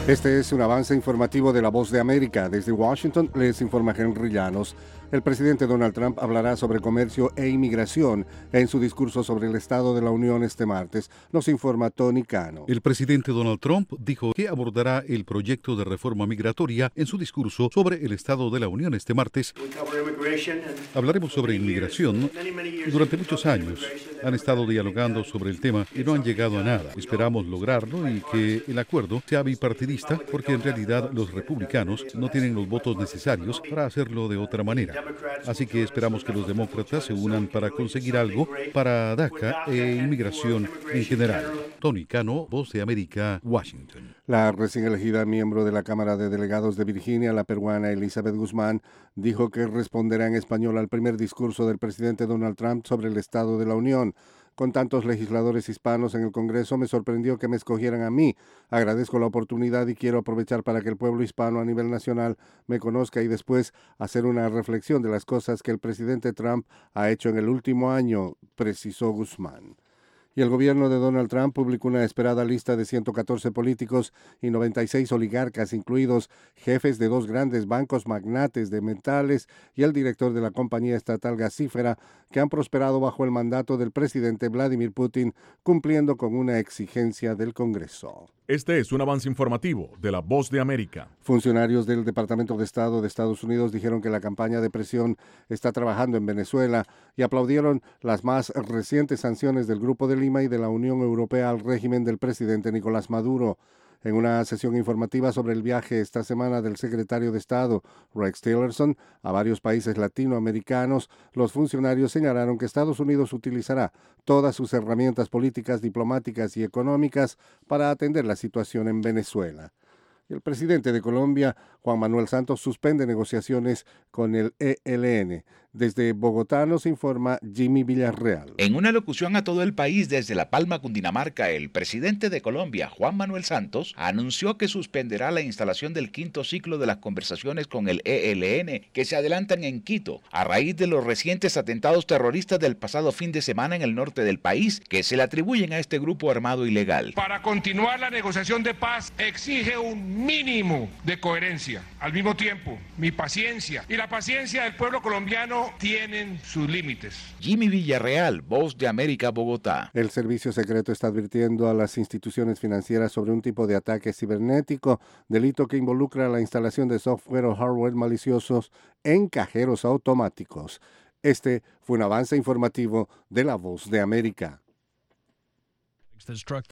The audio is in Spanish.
Este es un avance informativo de La Voz de América. Desde Washington les informa Henry Llanos. El presidente Donald Trump hablará sobre comercio e inmigración en su discurso sobre el Estado de la Unión este martes. Nos informa Tony Cano. El presidente Donald Trump dijo que abordará el proyecto de reforma migratoria en su discurso sobre el Estado de la Unión este martes. Hablaremos sobre inmigración. Durante muchos años han estado dialogando sobre el tema y no han llegado a nada. Esperamos lograrlo y que el acuerdo sea bipartidista, porque en realidad los republicanos no tienen los votos necesarios para hacerlo de otra manera. Así que esperamos que los demócratas se unan para conseguir algo para DACA e inmigración en general. Tony Cano, Voz de América, Washington. La recién elegida miembro de la Cámara de Delegados de Virginia, la peruana Elizabeth Guzmán, dijo que responderá en español al primer discurso del presidente Donald Trump sobre el Estado de la Unión. Con tantos legisladores hispanos en el Congreso, me sorprendió que me escogieran a mí. Agradezco la oportunidad y quiero aprovechar para que el pueblo hispano a nivel nacional me conozca y después hacer una reflexión de las cosas que el presidente Trump ha hecho en el último año, precisó Guzmán. Y el gobierno de Donald Trump publicó una esperada lista de 114 políticos y 96 oligarcas, incluidos jefes de dos grandes bancos magnates de metales y el director de la compañía estatal gasífera, que han prosperado bajo el mandato del presidente Vladimir Putin, cumpliendo con una exigencia del Congreso. Este es un avance informativo de La Voz de América. Funcionarios del Departamento de Estado de Estados Unidos dijeron que la campaña de presión está trabajando en Venezuela y aplaudieron las más recientes sanciones del Grupo de Lima y de la Unión Europea al régimen del presidente Nicolás Maduro. En una sesión informativa sobre el viaje esta semana del secretario de Estado, Rex Tillerson, a varios países latinoamericanos, los funcionarios señalaron que Estados Unidos utilizará todas sus herramientas políticas, diplomáticas y económicas para atender la situación en Venezuela. El presidente de Colombia, Juan Manuel Santos, suspende negociaciones con el ELN. Desde Bogotá nos informa Jimmy Villarreal. En una locución a todo el país desde La Palma, Cundinamarca, el presidente de Colombia, Juan Manuel Santos, anunció que suspenderá la instalación del quinto ciclo de las conversaciones con el ELN, que se adelantan en Quito, a raíz de los recientes atentados terroristas del pasado fin de semana en el norte del país, que se le atribuyen a este grupo armado ilegal. Para continuar la negociación de paz exige un mínimo de coherencia. Al mismo tiempo, mi paciencia y la paciencia del pueblo colombiano tienen sus límites. Jimmy Villarreal, Voz de América, Bogotá. El servicio secreto está advirtiendo a las instituciones financieras sobre un tipo de ataque cibernético, delito que involucra la instalación de software o hardware maliciosos en cajeros automáticos. Este fue un avance informativo de La Voz de América.